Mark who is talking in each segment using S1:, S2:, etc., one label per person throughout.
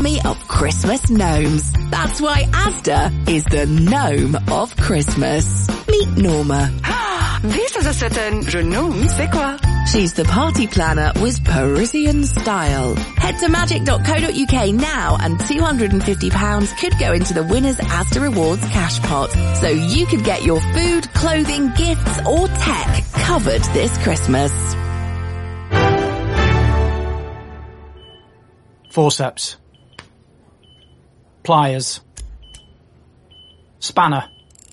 S1: army of Christmas gnomes. That's why Asda is the gnome of Christmas. Meet Norma.
S2: This is a certain je gnome, c'est quoi?
S1: She's the party planner with Parisian style. Head to magic.co.uk now and £250 could go into the winner's Asda Rewards cash pot. So you could get your food, clothing, gifts or tech covered this Christmas.
S3: Forceps. Pliers. Spanner.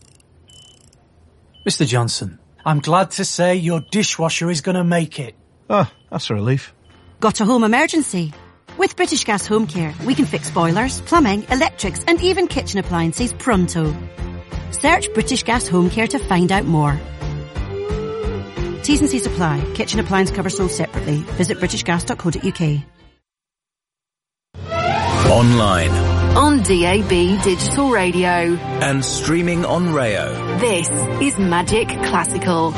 S3: Mr. Johnson, I'm glad to say your dishwasher is going to make it.
S4: Ah, that's a relief.
S5: Got a home emergency? With British Gas Home Care, we can fix boilers, plumbing, electrics and even kitchen appliances pronto. Search British Gas Home Care to find out more. T's and C's apply. Kitchen appliance cover sold separately. Visit britishgas.co.uk.
S6: Online.
S7: On DAB Digital Radio.
S6: And streaming on Rayo.
S7: This is Magic Classical.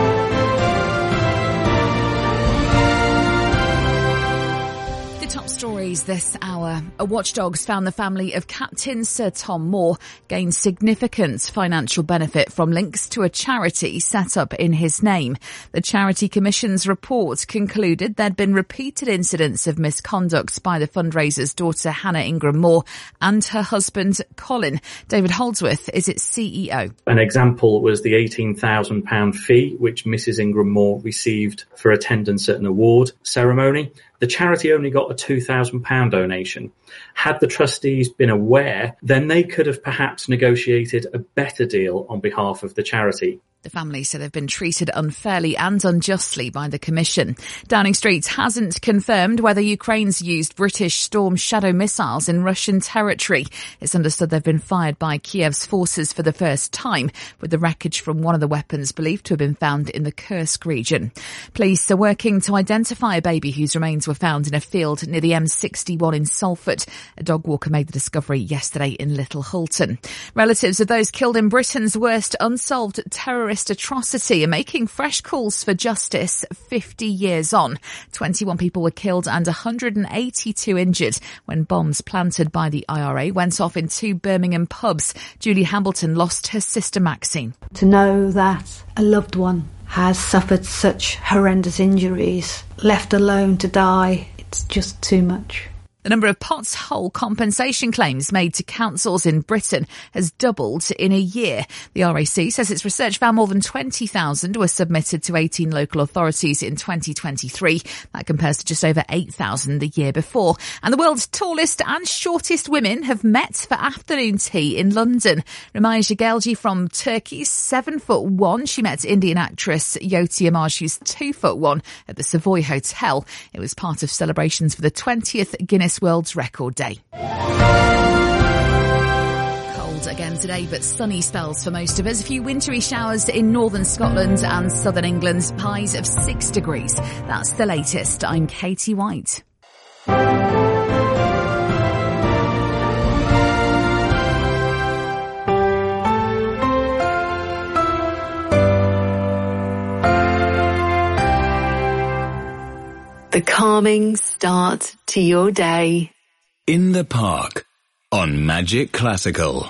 S8: Top stories this hour. A watchdog's found the family of Captain Sir Tom Moore gained significant financial benefit from links to a charity set up in his name. The Charity Commission's report concluded there'd been repeated incidents of misconduct by the fundraiser's daughter Hannah Ingram Moore and her husband Colin. David Holdsworth is its CEO.
S9: An example was the £18,000 fee which Mrs Ingram Moore received for attendance at an award ceremony. The charity only got a £2,000 donation. Had the trustees been aware, then they could have perhaps negotiated a better deal on behalf of the charity.
S8: The family said they've been treated unfairly and unjustly by the Commission. Downing Street hasn't confirmed whether Ukraine's used British Storm Shadow missiles in Russian territory. It's understood they've been fired by Kiev's forces for the first time, with the wreckage from one of the weapons believed to have been found in the Kursk region. Police are working to identify a baby whose remains were found in a field near the M61 in Salford. A dog walker made the discovery yesterday in Little Hulton. Relatives of those killed in Britain's worst unsolved terrorist atrocity are making fresh calls for justice 50 years on. 21 people were killed and 182 injured when bombs planted by the IRA went off in two Birmingham pubs. Julie Hambleton lost her sister Maxine.
S10: To know that a loved one has suffered such horrendous injuries, left alone to die, it's just too much.
S8: The number of pothole compensation claims made to councils in Britain has doubled in a year. The RAC says its research found more than 20,000 were submitted to 18 local authorities in 2023. That compares to just over 8,000 the year before. And the world's tallest and shortest women have met for afternoon tea in London. Ramaya Jagelji from Turkey's 7'1". She met Indian actress Yoti Amaj, who's 2'1", at the Savoy Hotel. It was part of celebrations for the 20th Guinness World's Record Day. Cold again today, but sunny spells for most of us. A few wintry showers in northern Scotland and southern England. Highs of 6 degrees. That's the latest. I'm Katie White.
S7: The calming start to your day.
S6: In the Park on Magic Classical.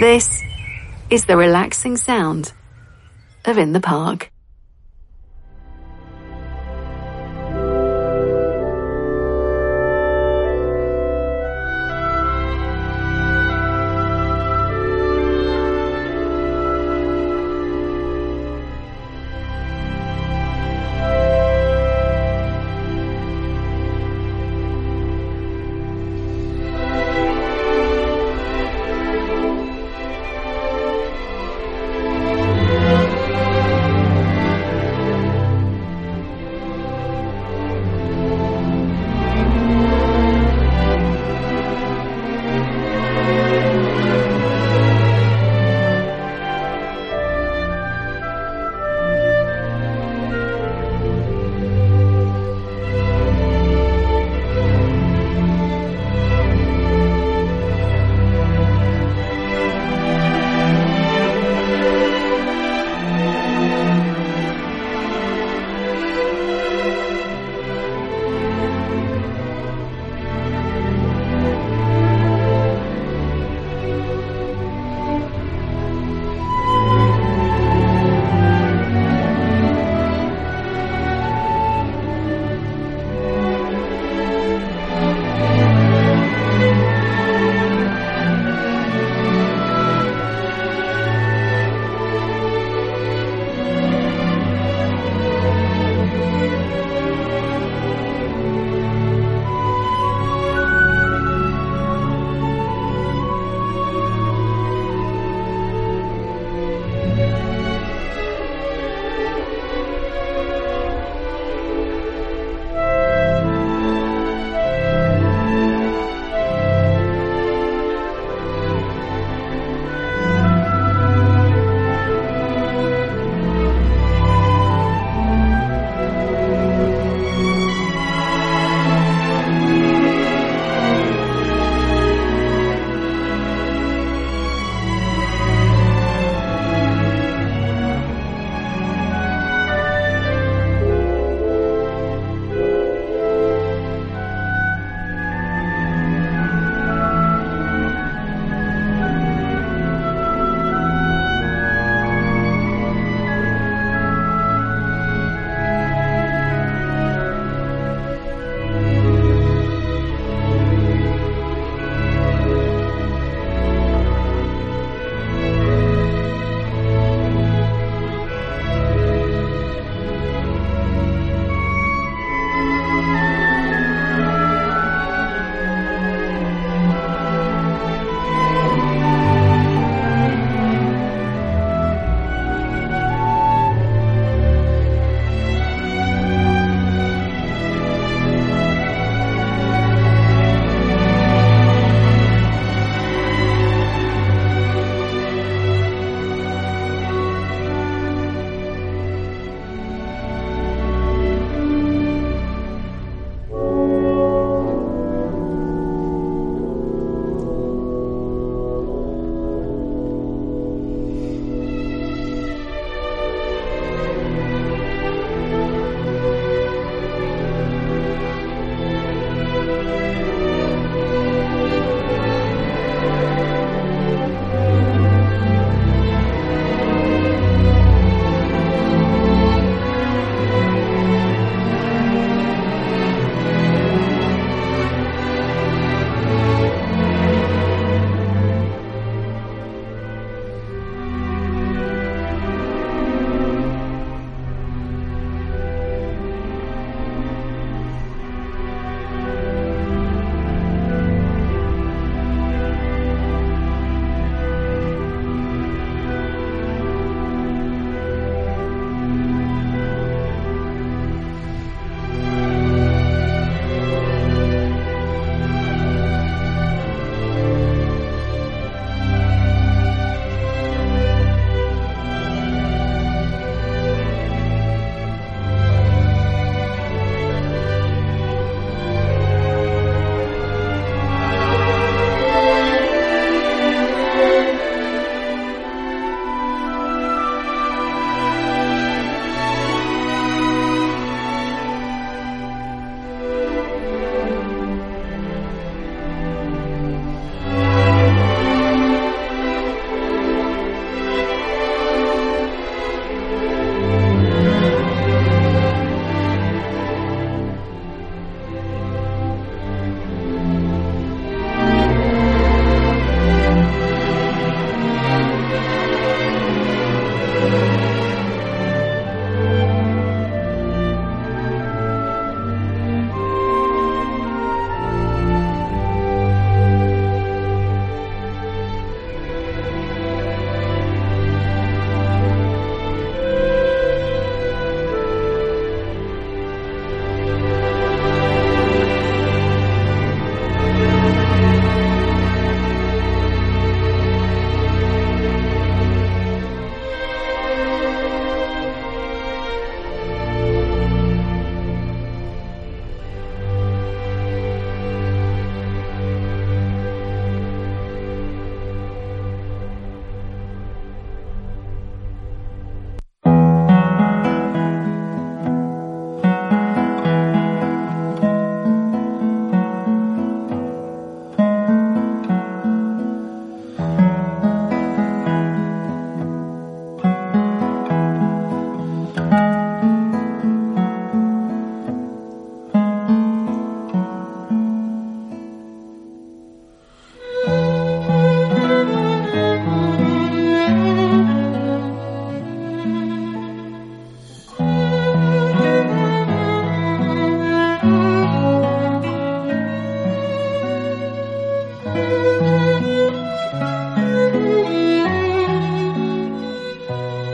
S7: This is the relaxing sound of In the Park.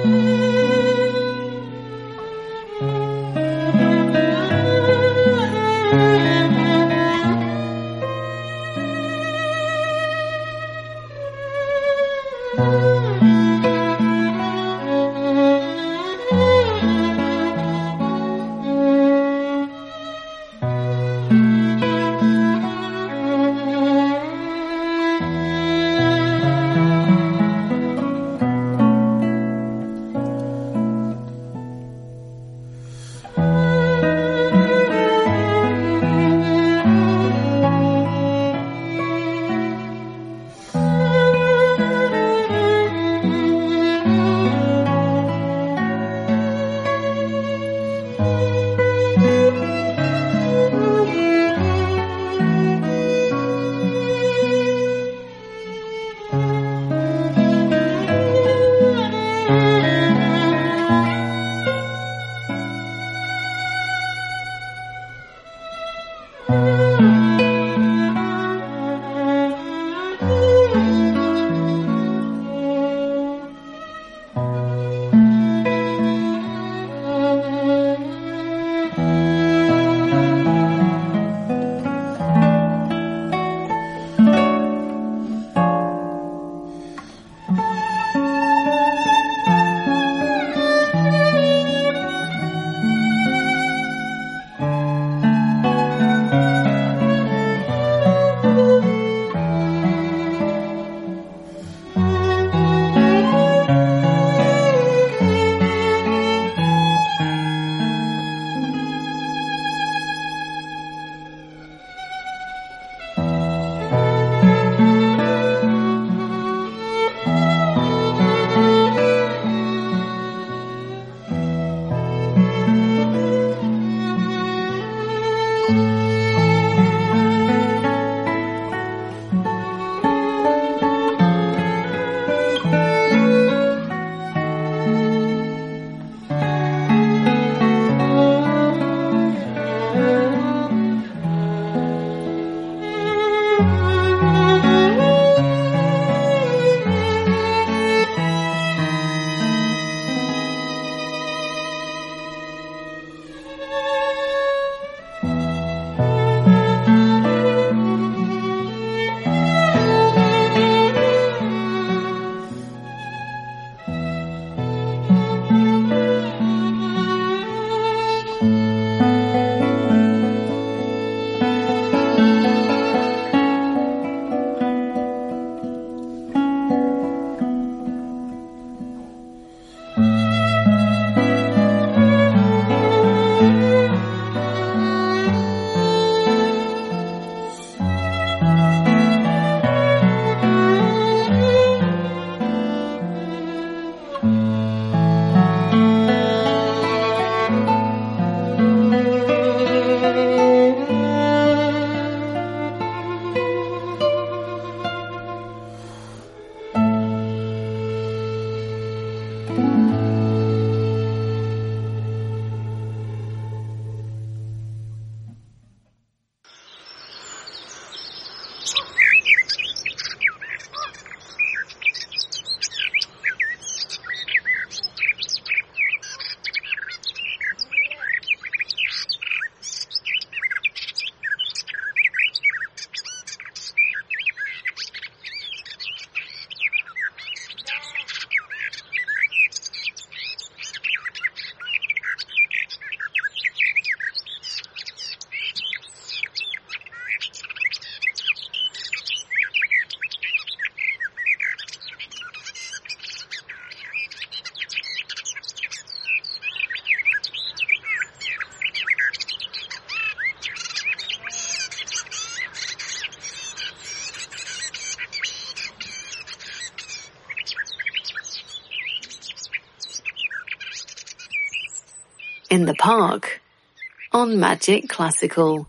S7: In the Park on Magic Classical.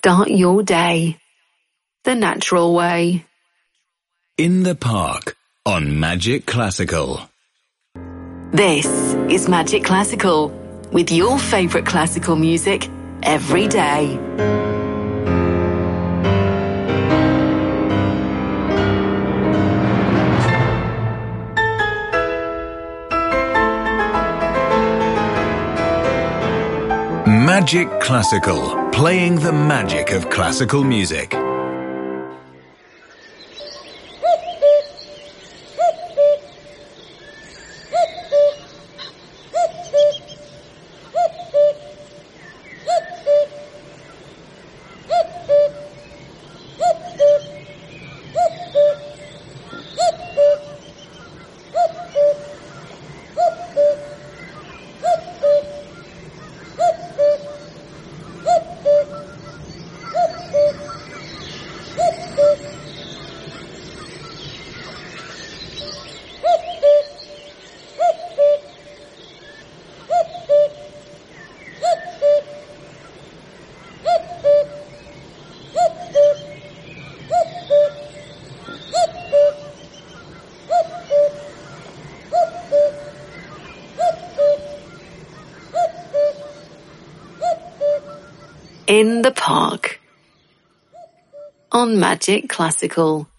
S7: Start your day the natural way.
S6: In the Park on Magic Classical.
S7: This is Magic Classical, with your favourite classical music every day.
S6: Magic Classical, playing the magic of classical music.
S7: In the Park on Magic Classical.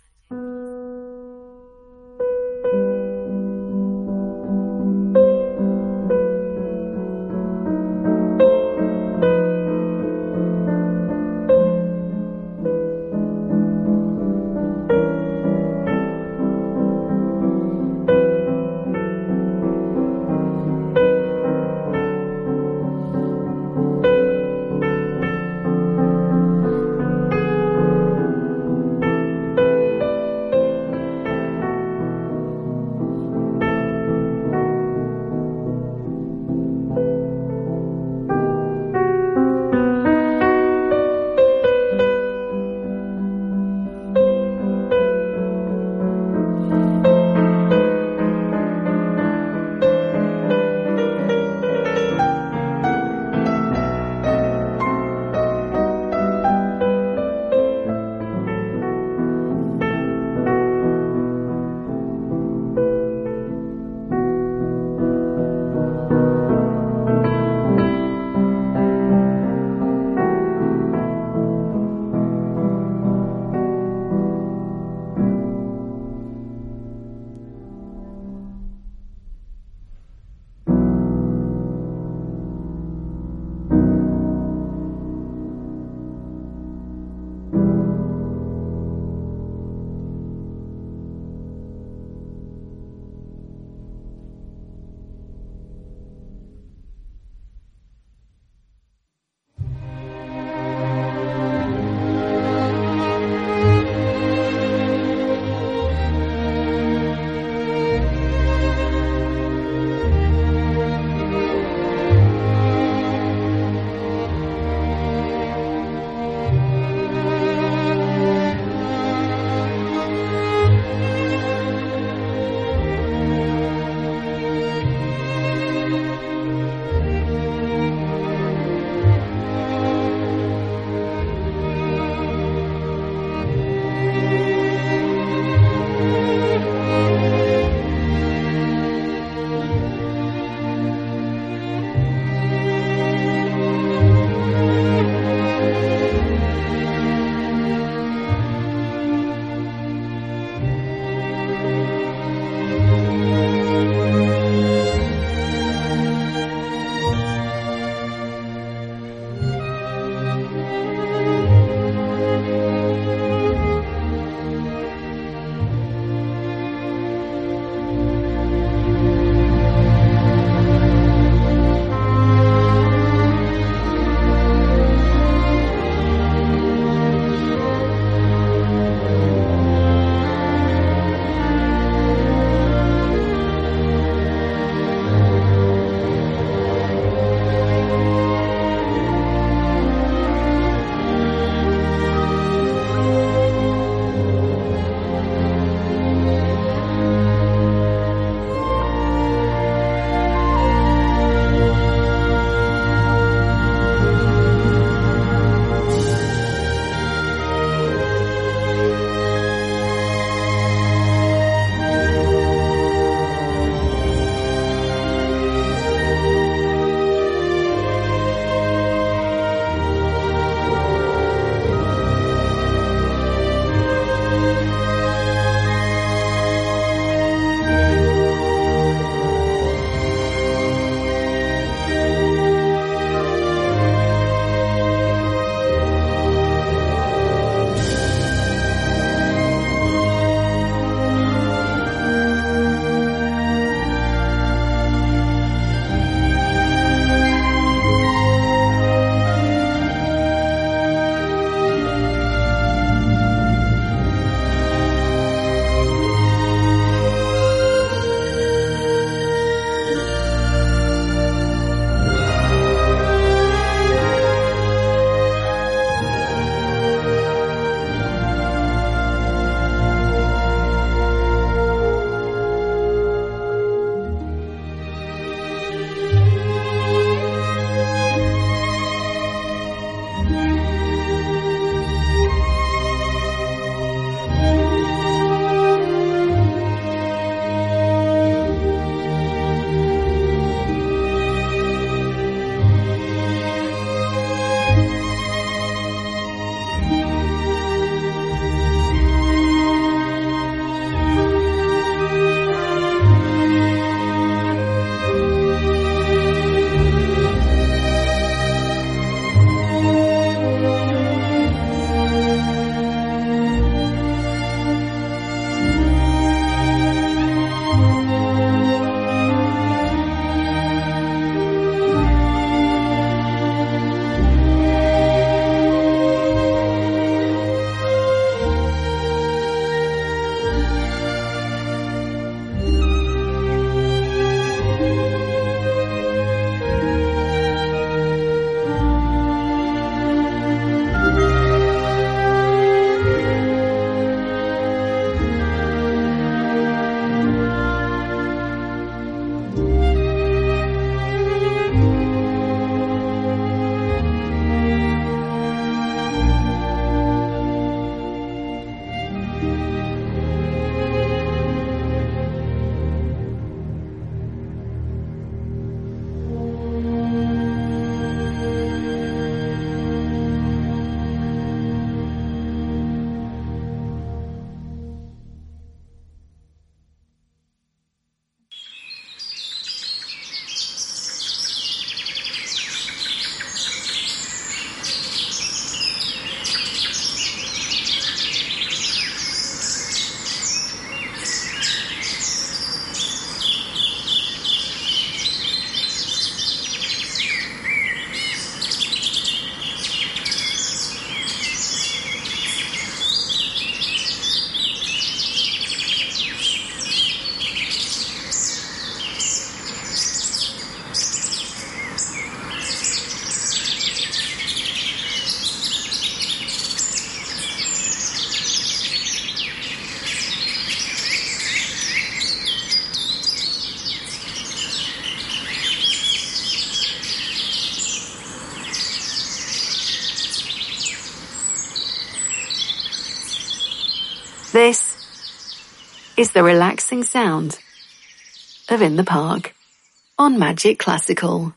S7: This is the relaxing sound of In the Park on Magic Classical.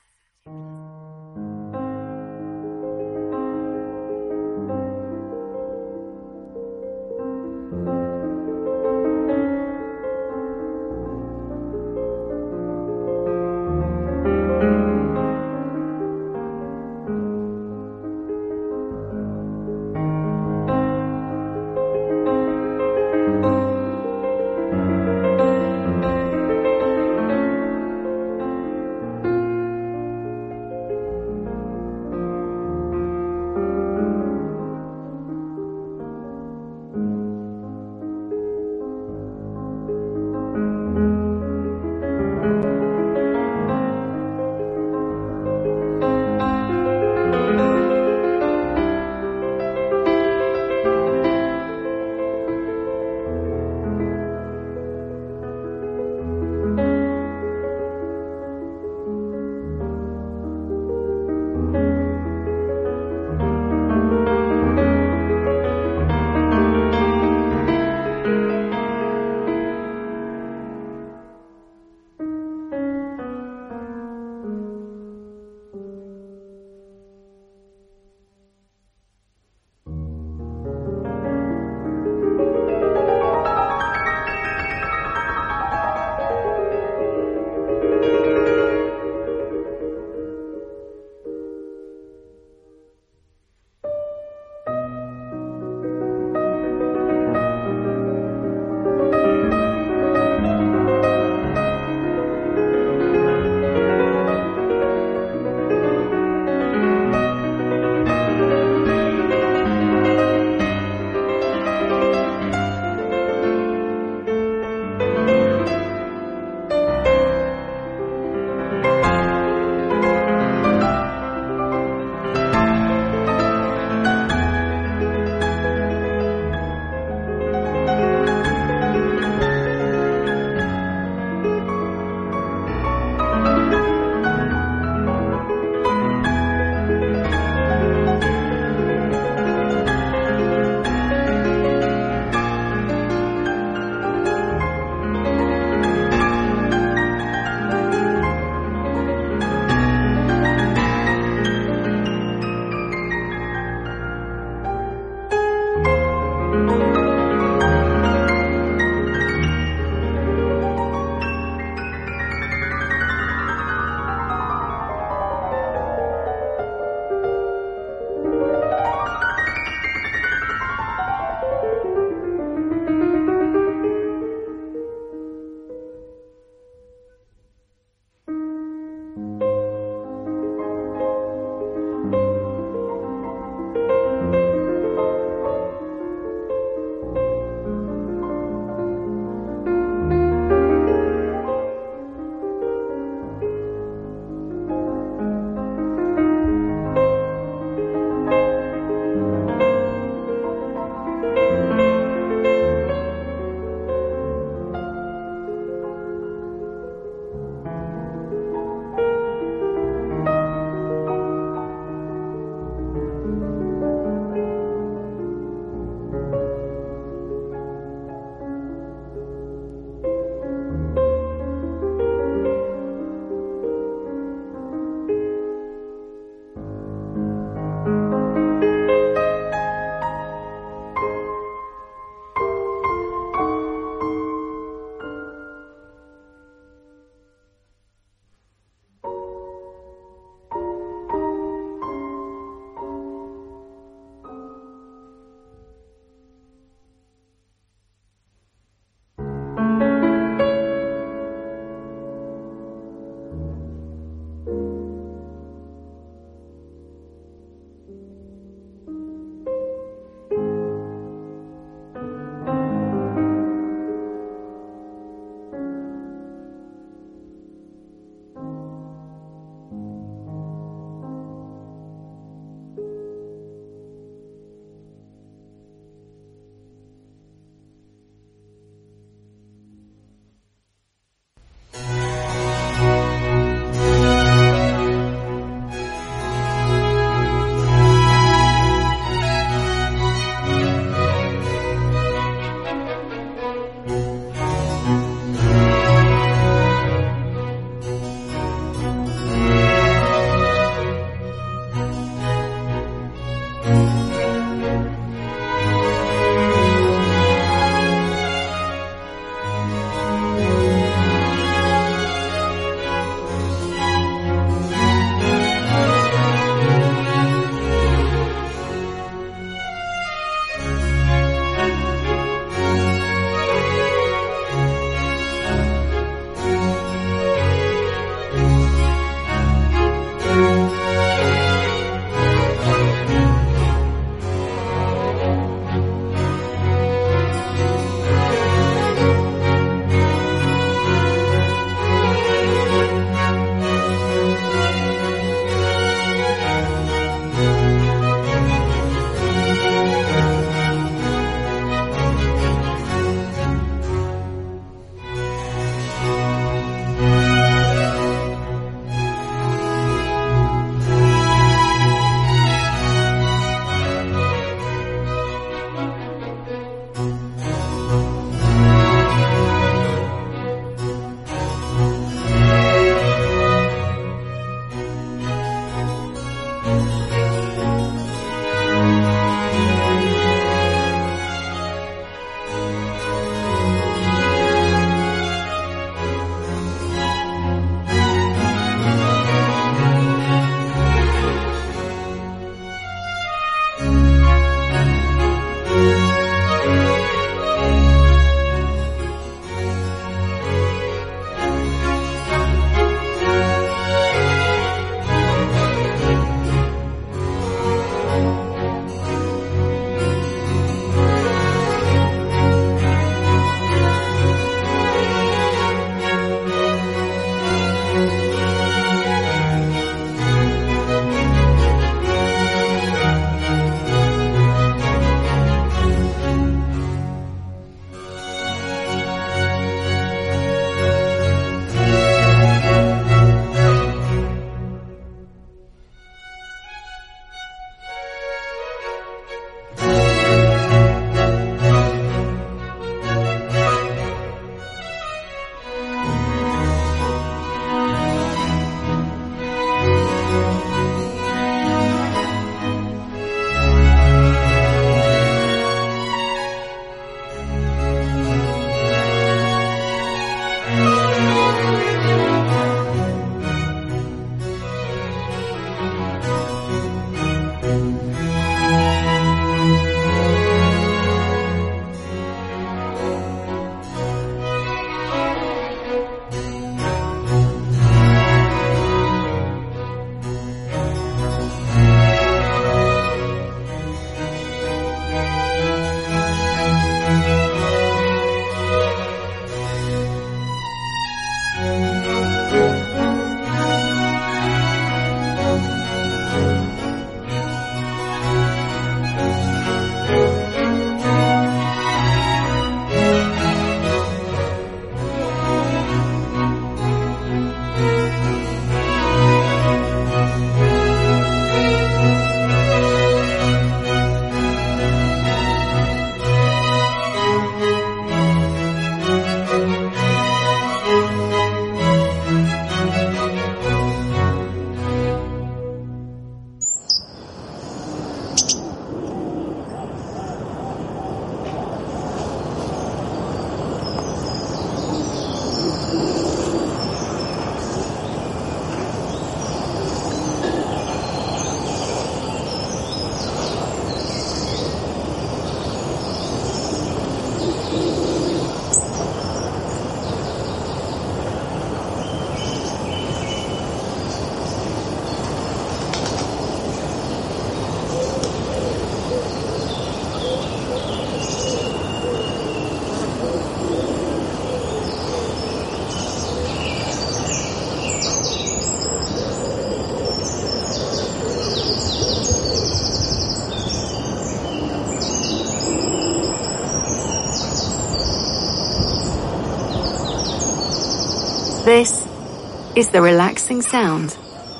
S7: This is the relaxing sound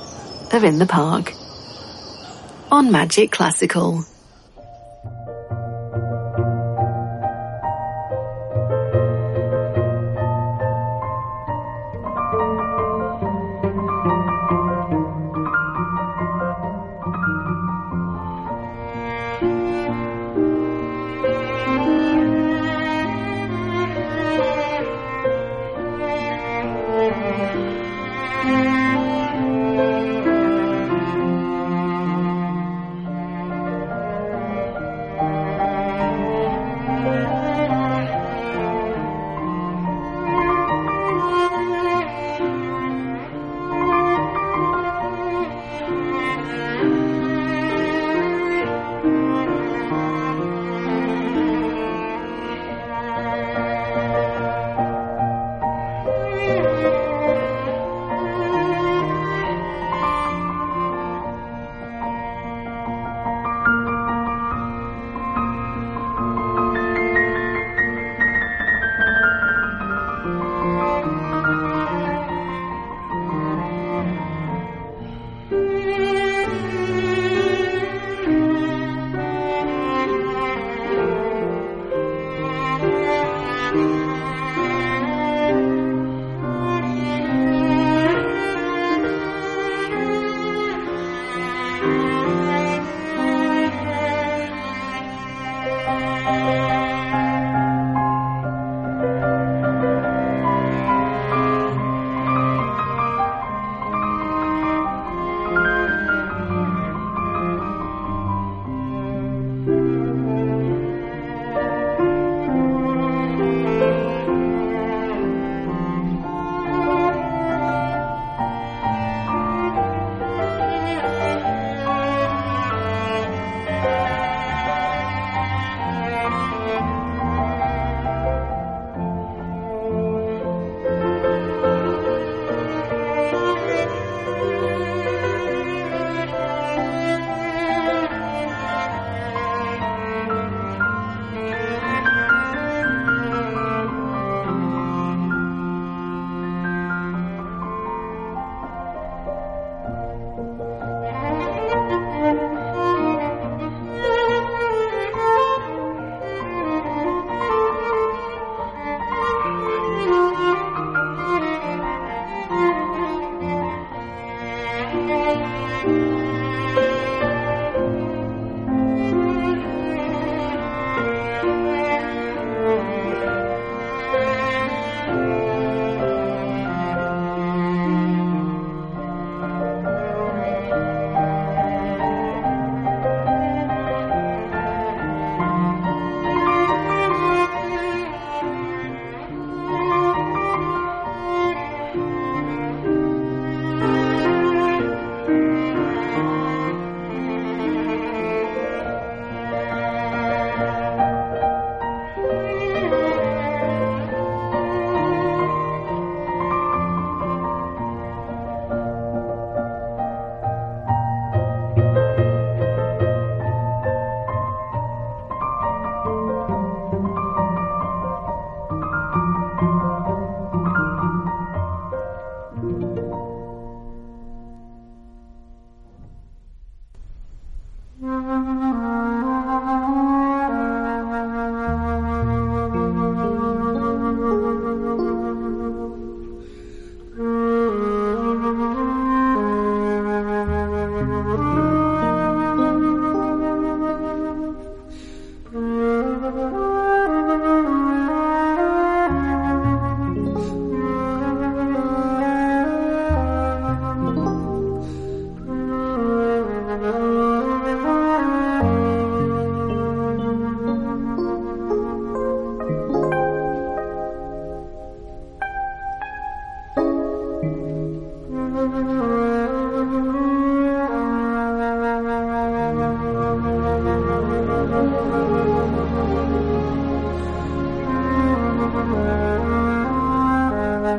S7: of In the Park on Magic Classical.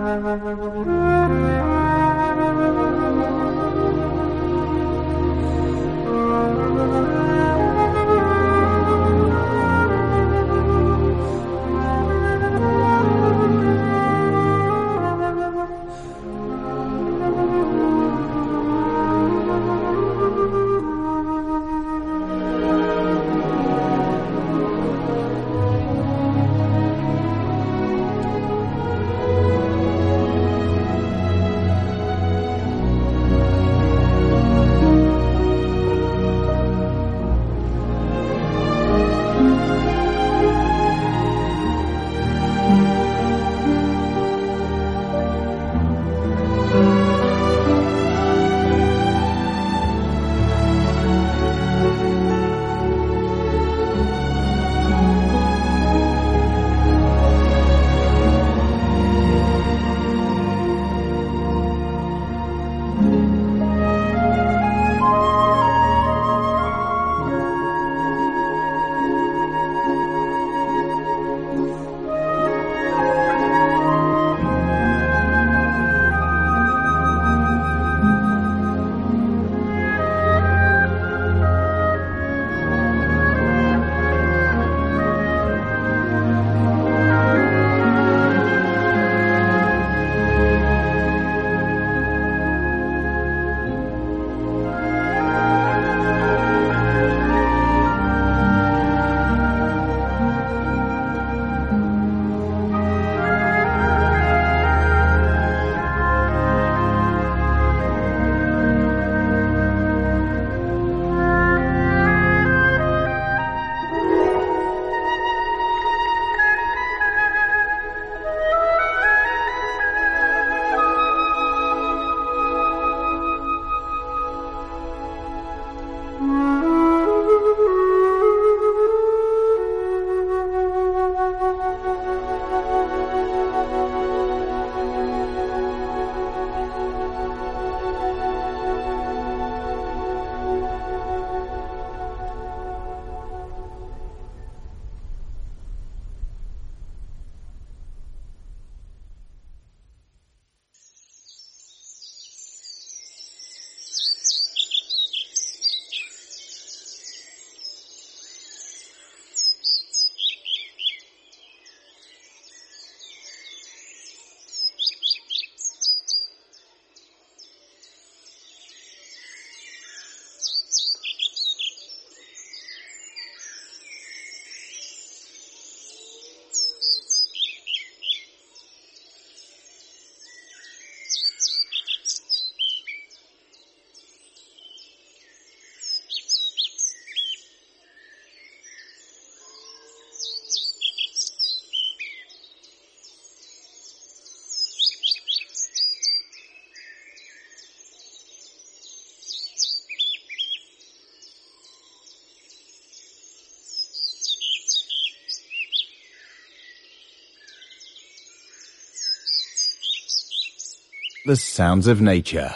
S6: The sounds of nature.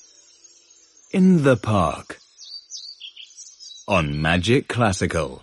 S6: In the park. On Magic Classical.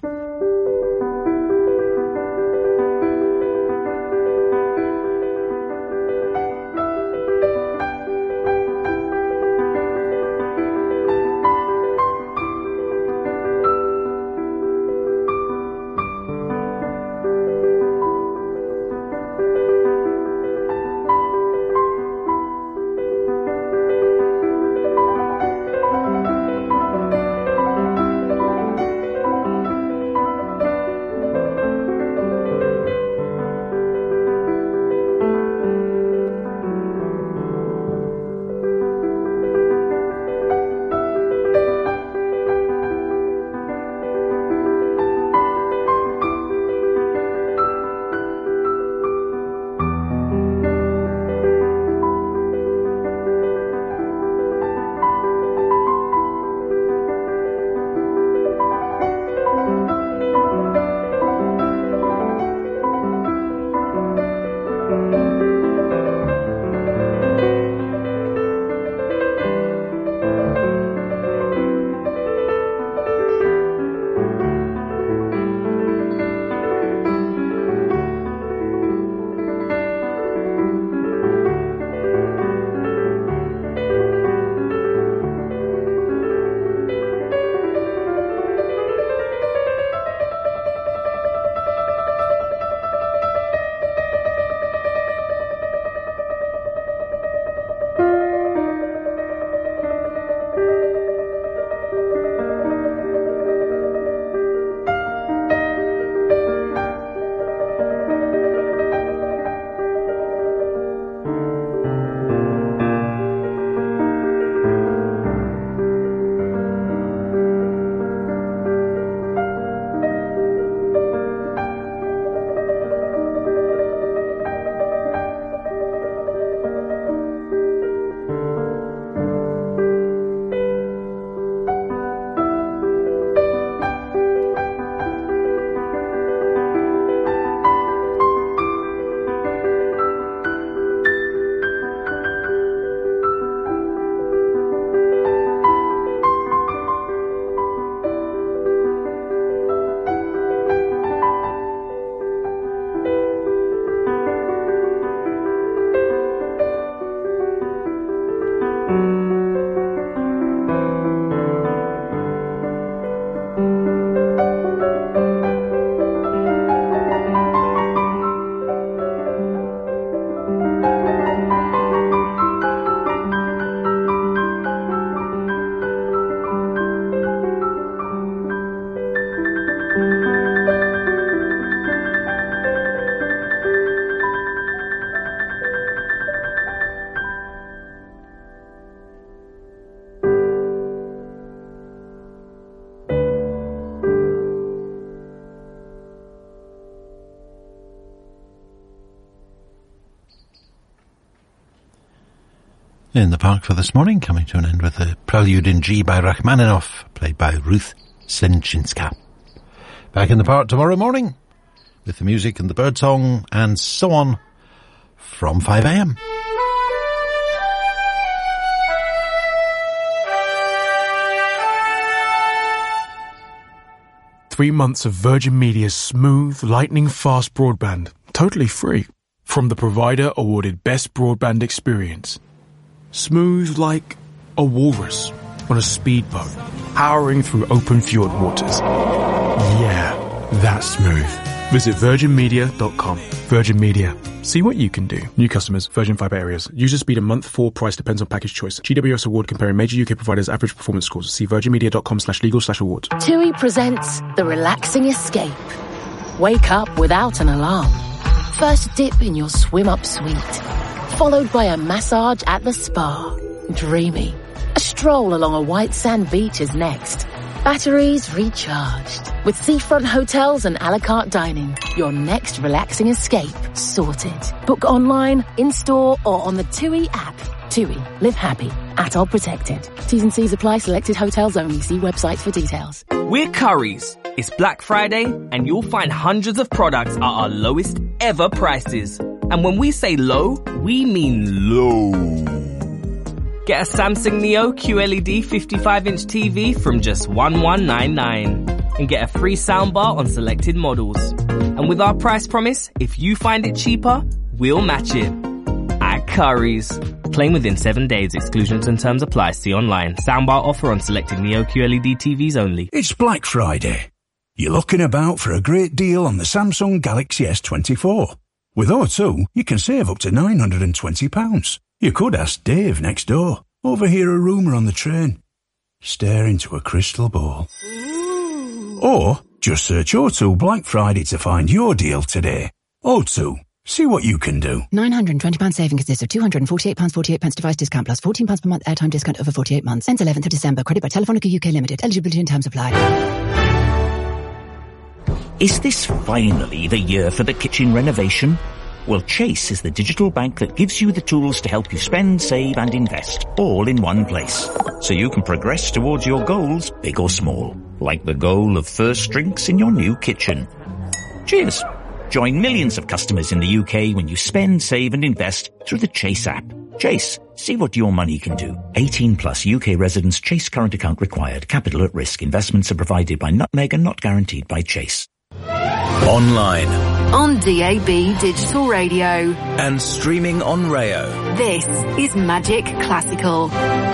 S4: in the park for this morning, coming to an end with a Prelude in G by Rachmaninoff, played by Ruth Slinchinska. Back in the park tomorrow morning with the music and the birdsong and so on from 5 a.m.
S11: Three months of Virgin Media's smooth, lightning-fast broadband, totally free, from the provider awarded Best Broadband Experience. Smooth like a walrus on a speedboat, powering through open fjord waters. Yeah, that's smooth. Visit virginmedia.com. Virgin Media. See what you can do. New customers, Virgin Fibre areas. User speed a month, 4 price depends on package choice. GWS award comparing major UK providers' average performance scores. See virginmedia.com/legal/awards.
S12: TUI presents The Relaxing Escape. Wake up without an alarm. First dip in your swim-up suite, followed by a massage at the spa. Dreamy. A stroll along a white sand beach is next. Batteries recharged. With seafront hotels and a la carte dining, your next relaxing escape sorted. Book online, in-store or on the TUI app. TUI. Live happy. Atoll protected. T's and C's apply. Selected hotels only. See websites for details.
S13: We're Currys. It's Black Friday and you'll find hundreds of products at our lowest ever prices. And when we say low, we mean low. Get a Samsung Neo QLED 55-inch TV from just $1199 and get a free soundbar on selected models. And with our price promise, if you find it cheaper, we'll match it. At Currys. Claim within 7 days. Exclusions and terms apply. See online. Soundbar offer on selected Neo QLED TVs only.
S14: It's Black Friday. You're looking about for a great deal on the Samsung Galaxy S24. With O2, you can save up to £920. You could ask Dave next door. Overhear a rumour on the train. Stare into a crystal ball. Or just search O2 Black Friday to find your deal today. O2. See what you can do.
S15: £920 saving consists of £248.48 device discount plus £14 per month airtime discount over 48 months. Ends 11th of December. Credit by Telefonica UK Limited. Eligibility and terms apply.
S16: Is this finally the year for the kitchen renovation? Well, Chase is the digital bank that gives you the tools to help you spend, save and invest, all in one place. So you can progress towards your goals, big or small, like the goal of first drinks in your new kitchen. Cheers! Join millions of customers in the UK when you spend, save and invest through the Chase app. Chase, see what your money can do. 18 plus UK residents. Chase current account required. Capital at risk. Investments are provided by Nutmeg and not guaranteed by Chase.
S6: Online.
S7: On DAB Digital Radio.
S6: And streaming on Rayo.
S7: This is Magic Classical.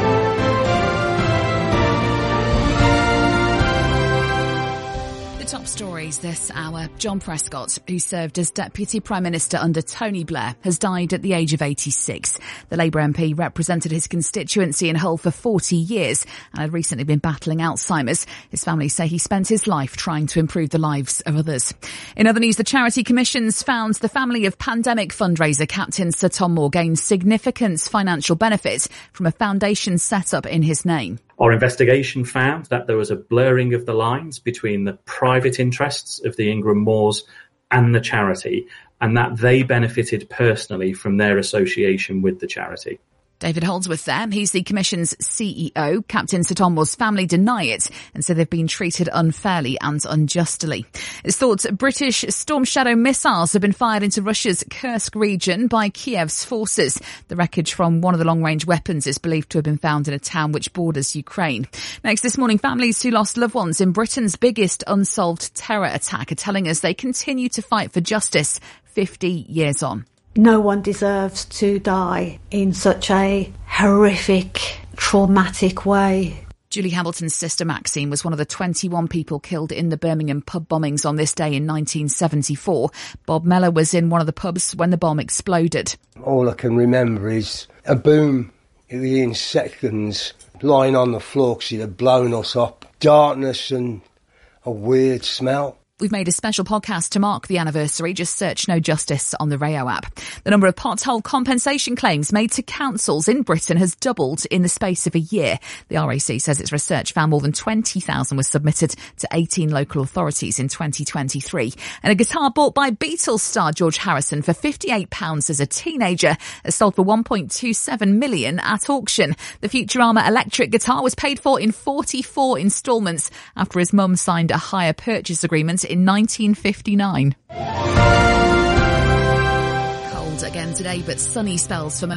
S8: Top stories this hour. John Prescott, who served as Deputy Prime Minister under Tony Blair, has died at the age of 86. The Labour MP represented his constituency in Hull for 40 years and had recently been battling Alzheimer's. His family say he spent his life trying to improve the lives of others. In other news, the Charity Commission's found the family of pandemic fundraiser captain Sir Tom Moore gained significant financial benefits from a foundation set up in his name.
S9: Our investigation found that there was a blurring of the lines between the private interests of the Ingram Moores and the charity, and that they benefited personally from their association with the charity.
S8: David Holdsworth there. He's the Commission's CEO. Captain Sir Tom Moore's family deny it and say they've been treated unfairly and unjustly. It's thought British Storm Shadow missiles have been fired into Russia's Kursk region by Kiev's forces. The wreckage from one of the long-range weapons is believed to have been found in a town which borders Ukraine. Next this morning, families who lost loved ones in Britain's biggest unsolved terror attack are telling us they continue to fight for justice 50 years on.
S10: No one deserves to die in such a horrific, traumatic way.
S8: Julie Hamilton's sister Maxine was one of the 21 people killed in the Birmingham pub bombings on this day in 1974. Bob Mellor was in one of the pubs when the bomb exploded.
S17: All I can remember is a boom within seconds, lying on the floor because it had blown us up. Darkness and a weird smell.
S8: We've made a special podcast to mark the anniversary. Just search No Justice on the Rayo app. The number of pothole compensation claims made to councils in Britain has doubled in the space of a year. The RAC says its research found more than 20,000 was submitted to 18 local authorities in 2023. And a guitar bought by Beatles star George Harrison for £58 as a teenager has sold for $1.27 million at auction. The Futurama electric guitar was paid for in 44 instalments after his mum signed a hire purchase agreement in 1959. Cold again today, but sunny spells for